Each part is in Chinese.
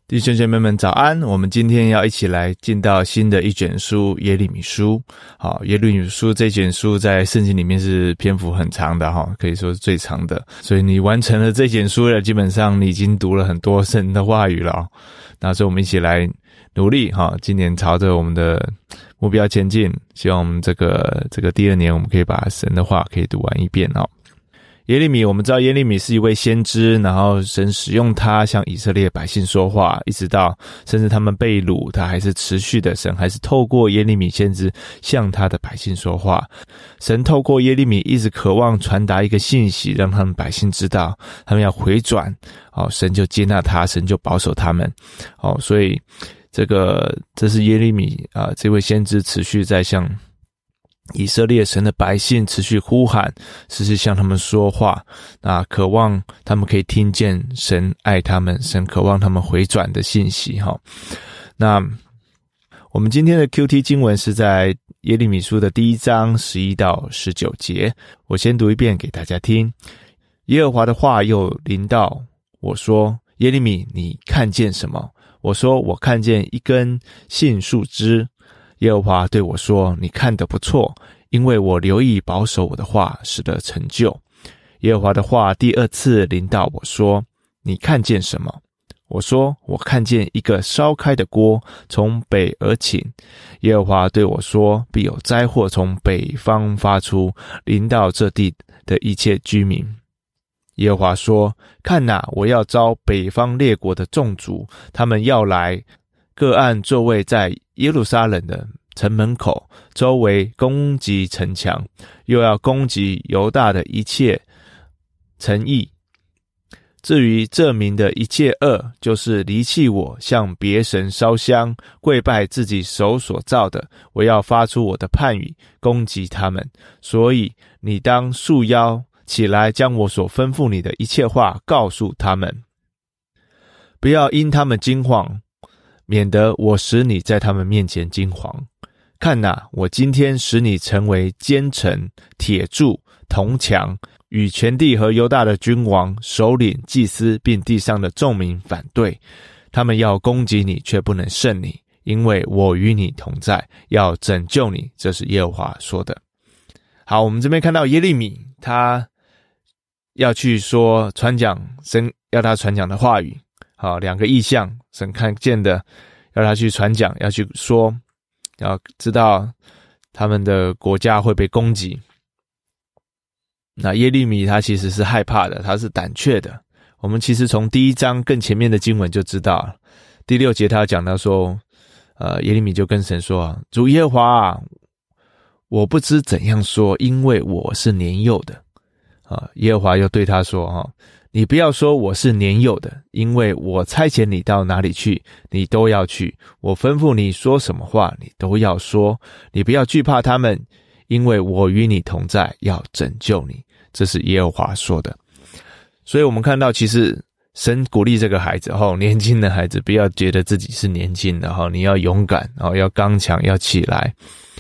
弟兄姐妹们早安，我们今天要一起来进到新的一卷书耶利米书。好，耶利米书这卷书在圣经里面是篇幅很长的，可以说是最长的，所以你完成了这卷书了，基本上你已经读了很多神的话语了。那所以我们一起来努力，今年朝着我们的目标前进，希望我们这个第二年我们可以把神的话可以读完一遍。耶利米，我们知道耶利米是一位先知，然后神使用他向以色列百姓说话，一直到甚至他们被掳，他还是持续的，神还是透过耶利米先知向他的百姓说话。神透过耶利米一直渴望传达一个信息，让他们百姓知道他们要回转，神就接纳他，神就保守他们。所以这是耶利米这位先知持续在向以色列神的百姓持续呼喊，持续向他们说话，那渴望他们可以听见神爱他们，神渴望他们回转的信息。那我们今天的 QT 经文是在耶利米书的第1章11到19节，我先读一遍给大家听。耶和华的话又临到我说，耶利米，你看见什么？我说，我看见一根杏树枝。耶和华对我说，你看得不错，因为我留意保守我的话，使得成就。耶和华的话第2次临到我说，你看见什么？我说，我看见一个烧开的锅从北而起。耶和华对我说，必有灾祸从北方发出，临到这地的一切居民。耶和华说，看哪，我要招北方列国的众族，他们要来，各按座位在耶路撒冷的城门口，周围攻击城墙，又要攻击犹大的一切城邑。至于这民的一切恶，就是离弃我，向别神烧香，跪拜自己手所造的，我要发出我的判语，攻击他们。所以你当束腰起来，将我所吩咐你的一切话告诉他们，不要因他们惊惶，免得我使你在他们面前惊惶。看哪，我今天使你成为坚城、铁柱、铜墙，与全地和犹大的君王、首领、祭司，并地上的众民反对。他们要攻击你，却不能胜你，因为我与你同在，要拯救你。这是耶和华说的。好，我们这边看到耶利米，他要去说传讲神要他传讲的话语。好，两个意象，神看见的，要他去传讲，要去说，要知道他们的国家会被攻击。那耶利米他其实是害怕的，他是胆怯的。我们其实从第1章更前面的经文就知道了。第6节他讲到说，耶利米就跟神说，主耶和华啊，我不知怎样说，因为我是年幼的。耶和华又对他说，你不要说我是年幼的，因为我差遣你到哪里去，你都要去，我吩咐你说什么话，你都要说，你不要惧怕他们，因为我与你同在，要拯救你。这是耶和华说的。所以我们看到，其实神鼓励这个孩子，年轻的孩子不要觉得自己是年轻的，你要勇敢，要刚强，要起来。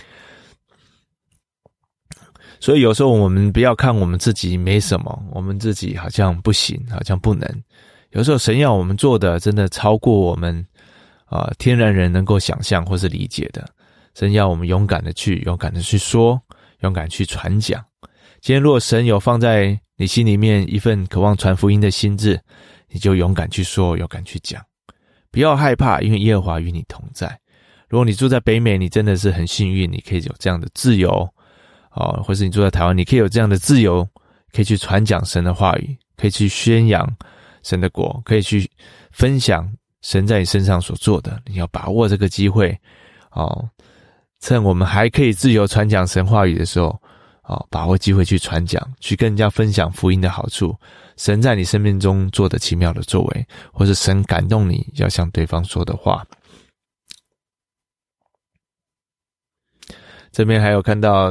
所以有时候我们不要看我们自己没什么，我们自己好像不行，好像不能。有时候神要我们做的真的超过我们天然人能够想象或是理解的。神要我们勇敢的去说，勇敢去传讲。今天如果神有放在你心里面一份渴望传福音的心志，你就勇敢去说，勇敢去讲，不要害怕，因为耶和华与你同在。如果你住在北美，你真的是很幸运，你可以有这样的自由，或是你住在台湾，你可以有这样的自由，可以去传讲神的话语，可以去宣扬神的国，可以去分享神在你身上所做的。你要把握这个机会，趁我们还可以自由传讲神话语的时候，把握机会去传讲，去跟人家分享福音的好处，神在你生命中做的奇妙的作为，或是神感动你要向对方说的话。这边还有看到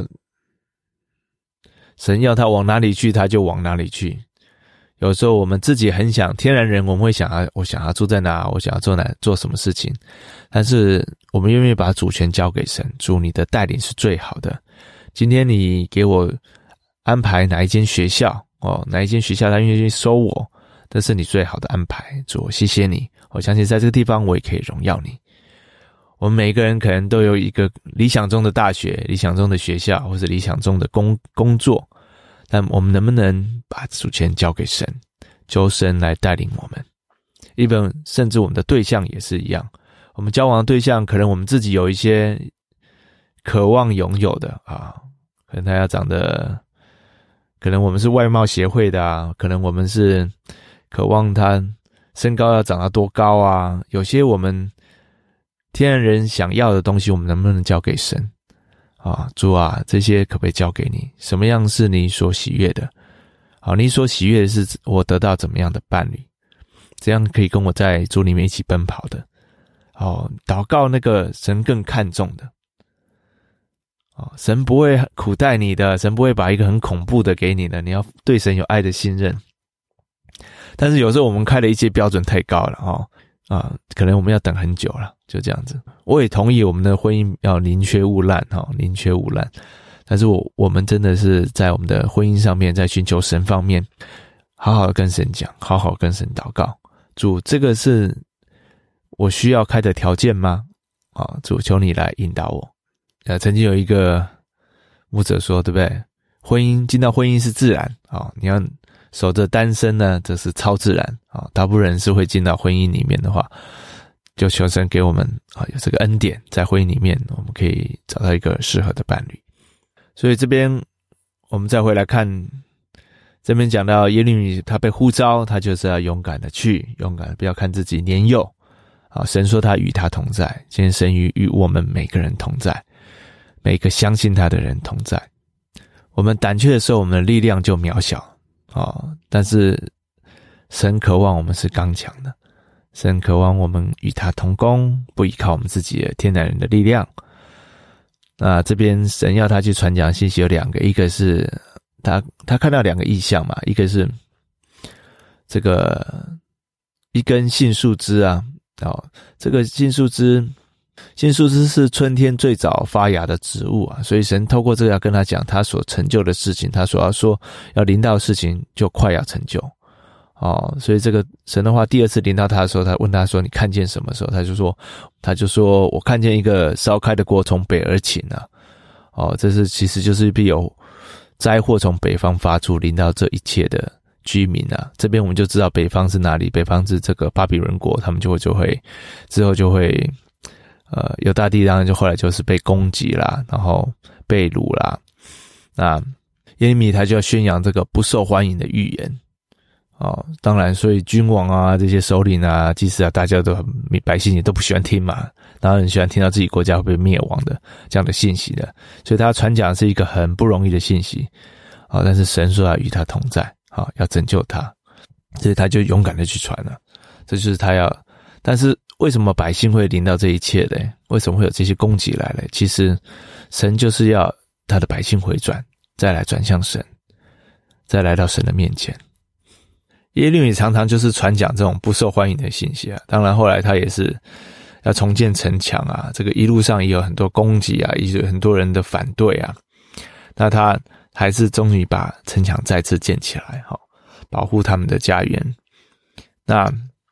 神要他往哪里去，他就往哪里去。有时候我们自己很想，天然人我们会想我想要住在哪，我想要做什么事情，但是我们愿意把主权交给神，主你的带领是最好的。今天你给我安排哪一间学校，哪一间学校他愿意收我，这是你最好的安排，主谢谢你， 我相信在这个地方我也可以荣耀你。我们每一个人可能都有一个理想中的大学、理想中的学校，或者理想中的工作，但我们能不能把主权交给神，求神来带领我们？even甚至我们的对象也是一样，我们交往的对象可能我们自己有一些渴望拥有的啊，可能他要长得，可能我们是外貌协会的啊，可能我们是渴望他身高要长到多高啊，有些我们天然人想要的东西，我们能不能交给神啊？主啊，这些可不可以交给你？什么样是你所喜悦的？好，你所喜悦的是我得到怎么样的伴侣？这样可以跟我在主里面一起奔跑的。好，祷告那个神更看重的。神不会苦待你的，神不会把一个很恐怖的给你的，你要对神有爱的信任。但是有时候我们开的一些标准太高了可能我们要等很久了，就这样子。我也同意我们的婚姻要宁缺毋滥宁缺毋滥。但是我们真的是在我们的婚姻上面，在寻求神方面，好好的跟神讲，好好跟神祷告。主，这个是我需要开的条件吗？主，求你来引导我。曾经有一个牧者说，对不对？进到婚姻是自然你要守着单身呢，这是超自然大部分人是会进到婚姻里面的话，就求神给我们有这个恩典，在婚姻里面我们可以找到一个适合的伴侣。所以这边我们再回来看，这边讲到耶利米他被呼召，他就是要勇敢的去，勇敢的不要看自己年幼神说他与他同在，今天神与我们每个人同在，每一个相信他的人同在。我们胆怯的时候，我们的力量就渺小但是神渴望我们是刚强的，神渴望我们与他同工，不依靠我们自己的天然人的力量。那这边神要他去传讲信息有两个，一个是他看到两个异象嘛，一个是这个一根杏树枝这个杏树枝是春天最早发芽的植物所以神透过这个要跟他讲他所成就的事情，他所要说要临到的事情就快要成就所以这个神的话第二次临到他的时候，他问他说你看见什么时候，他就说我看见一个烧开的锅从北而起这是其实就是必有灾祸从北方发出，临到这一切的居民这边我们就知道北方是哪里，北方是这个巴比伦国，他们就会之后就会犹大地当然就后来就是被攻击啦，然后被掳啦。那耶利米他就要宣扬这个不受欢迎的预言当然所以君王这些首领祭司大家都百姓也都不喜欢听嘛，然后很喜欢听到自己国家会被灭亡的这样的信息的，所以他传讲是一个很不容易的信息但是神说要与他同在要拯救他，所以他就勇敢的去传了，这就是他要。但是为什么百姓会临到这一切呢？为什么会有这些攻击来呢？其实神就是要他的百姓回转，再来转向神，再来到神的面前。耶利米常常就是传讲这种不受欢迎的信息当然后来他也是要重建城墙这个一路上也有很多攻击也有很多人的反对那他还是终于把城墙再次建起来保护他们的家园。那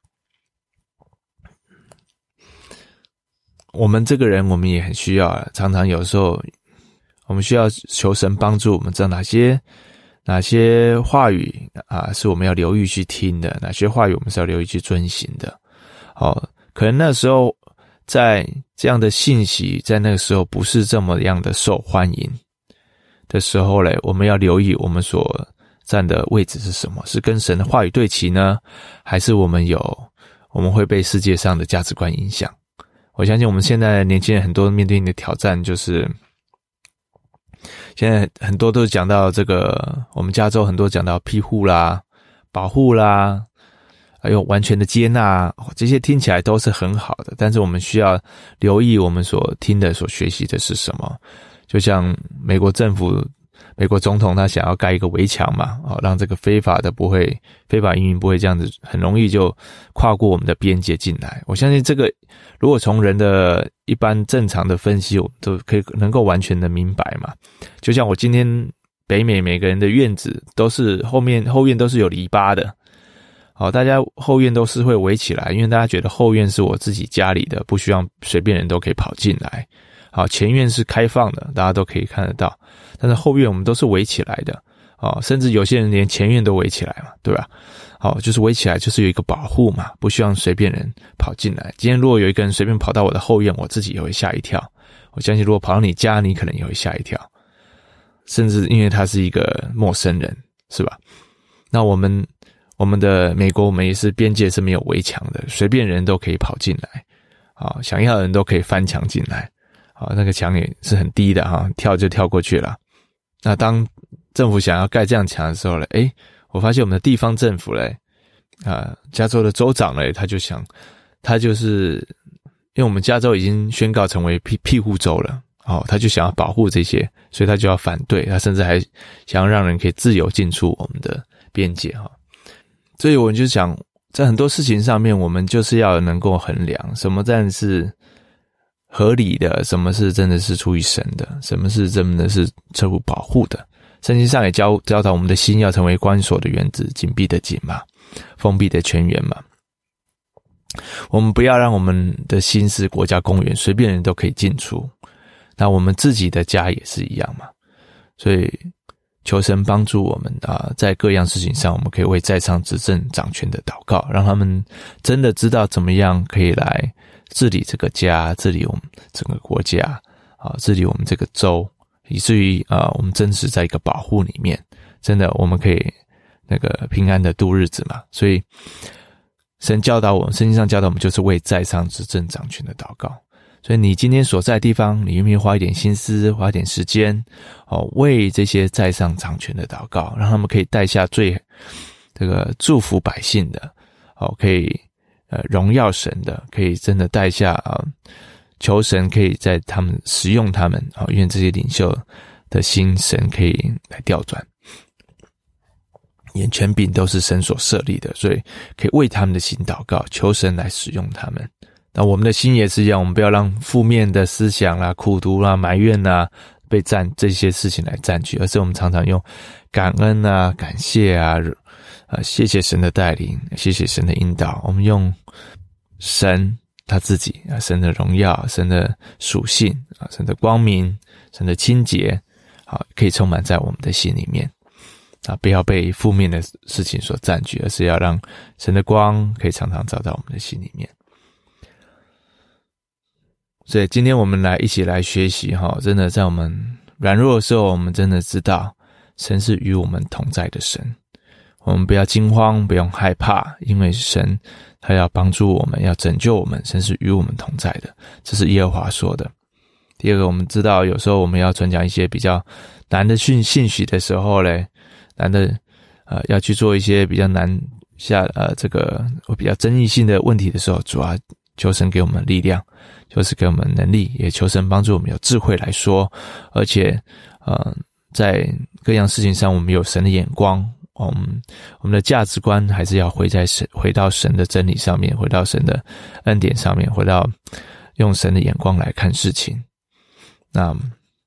我们这个人我们也很需要常常有时候我们需要求神帮助我们知道哪些话语是我们要留意去听的，哪些话语我们是要留意去遵行的可能那时候在这样的信息在那个时候不是这么样的受欢迎的时候我们要留意我们所站的位置是什么，是跟神的话语对齐呢，还是我们会被世界上的价值观影响。我相信我们现在的年轻人很多面对的挑战就是现在很多都是讲到这个，我们加州很多讲到庇护啦、保护啦，还有完全的接纳这些听起来都是很好的，但是我们需要留意我们所听的、所学习的是什么。就像美国政府、美国总统他想要盖一个围墙嘛，让这个非法移民不会这样子很容易就跨过我们的边界进来。我相信这个如果从人的一般正常的分析，我们都可以能够完全的明白嘛。就像我今天北美每个人的院子都是后院都是有篱笆的大家后院都是会围起来，因为大家觉得后院是我自己家里的，不需要随便人都可以跑进来。前院是开放的，大家都可以看得到，但是后院我们都是围起来的。甚至有些人连前院都围起来嘛，对吧？就是围起来就是有一个保护嘛，不希望随便人跑进来。今天如果有一个人随便跑到我的后院，我自己也会吓一跳。我相信如果跑到你家，你可能也会吓一跳。甚至因为他是一个陌生人，是吧？那我们的美国，我们也是边界是没有围墙的，随便人都可以跑进来。想要的人都可以翻墙进来。那个墙也是很低的跳就跳过去了。那当政府想要盖这样墙的时候呢，我发现我们的地方政府呢，加州的州长呢，他就是因为我们加州已经宣告成为庇护州了，他就想要保护这些，所以他就要反对，他甚至还想要让人可以自由进出我们的边界所以我就想，在很多事情上面，我们就是要能够衡量什么真的是合理的，什么是真的是出于神的，什么是真的是出于保护的。圣经上也教导我们的心要成为关锁的园子，紧闭的井嘛，封闭的泉源嘛。我们不要让我们的心是国家公园，随便人都可以进出。那我们自己的家也是一样嘛。所以求神帮助我们在各样事情上，我们可以为在上执政掌权的祷告，让他们真的知道怎么样可以来治理这个家，治理我们整个国家治理我们这个州，以至于我们真实在一个保护里面，真的我们可以那个平安的度日子嘛。所以神教导我们，圣经上教导我们，就是为在上执政掌权的祷告。所以你今天所在的地方，你愿不愿意花一点心思，花一点时间为这些在上掌权的祷告，让他们可以带下最这个祝福百姓的可以荣耀神的，可以真的带下求神可以在他们使用他们愿这些领袖的心神可以来调转。权柄都是神所设立的，所以可以为他们的心祷告，求神来使用他们。那我们的心也是一样，我们不要让负面的思想啦、苦毒啦、埋怨啦被这些事情来占据，而是我们常常用感恩啊、感谢啊，谢谢神的带领，谢谢神的引导。我们用神他自己神的荣耀、神的属性神的光明、神的清洁可以充满在我们的心里面不要被负面的事情所占据，而是要让神的光可以常常照到我们的心里面。所以今天我们一起来学习真的在我们软弱的时候，我们真的知道神是与我们同在的神。我们不要惊慌，不用害怕，因为神他要帮助我们，要拯救我们，神是与我们同在的，这是耶和华说的。第二个，我们知道有时候我们要传讲一些比较难的信息的时候呢，难的要去做一些比较难这个比较争议性的问题的时候，主要求神给我们力量，就是给我们能力，也求神帮助我们有智慧来说，而且在各样事情上我们有神的眼光，我们的价值观还是要回到神的真理上面，回到神的恩典上面，回到用神的眼光来看事情。那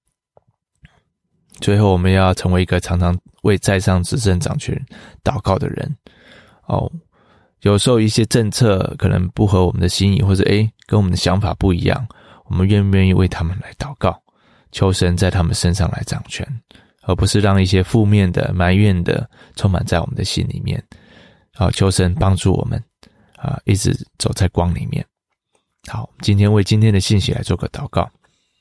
最后我们要成为一个常常为在上执政掌权祷告的人有时候一些政策可能不合我们的心意，或者跟我们的想法不一样，我们愿不愿意为他们来祷告，求神在他们身上来掌权，而不是让一些负面的埋怨的充满在我们的心里面求神帮助我们一直走在光里面。好，今天为今天的信息来做个祷告。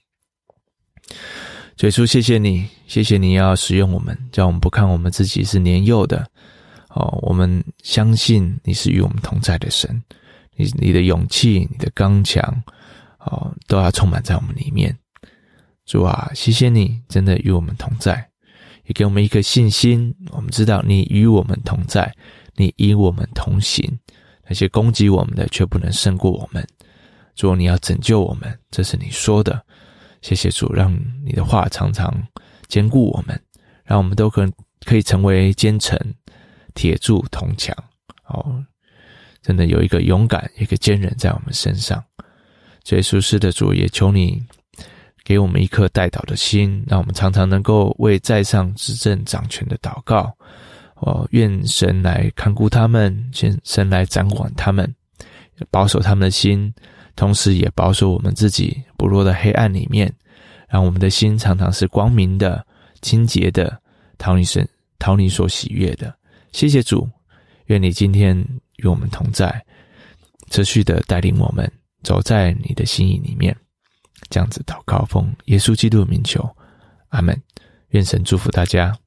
主耶稣，谢谢你，谢谢你要使用我们，叫我们不看我们自己是年幼的我们相信你是与我们同在的神，你的勇气、你的刚强都要充满在我们里面。主啊，谢谢你真的与我们同在，也给我们一个信心，我们知道你与我们同在，你与我们同行，那些攻击我们的却不能胜过我们。主，你要拯救我们，这是你说的。谢谢主，让你的话常常坚固我们，让我们都可以成为坚城、铁柱、铜墙真的有一个勇敢、一个坚韧在我们身上。主耶稣，是的主，也求你给我们一颗代祷的心，让我们常常能够为在上执政掌权的祷告愿神来看顾他们，神来掌管他们，保守他们的心，同时也保守我们自己不落在黑暗里面，让我们的心常常是光明的、清洁的，讨你所喜悦的。谢谢主，愿你今天与我们同在，持续的带领我们走在你的心意里面。这样子祷告，奉耶稣基督的名求，阿们。愿神祝福大家。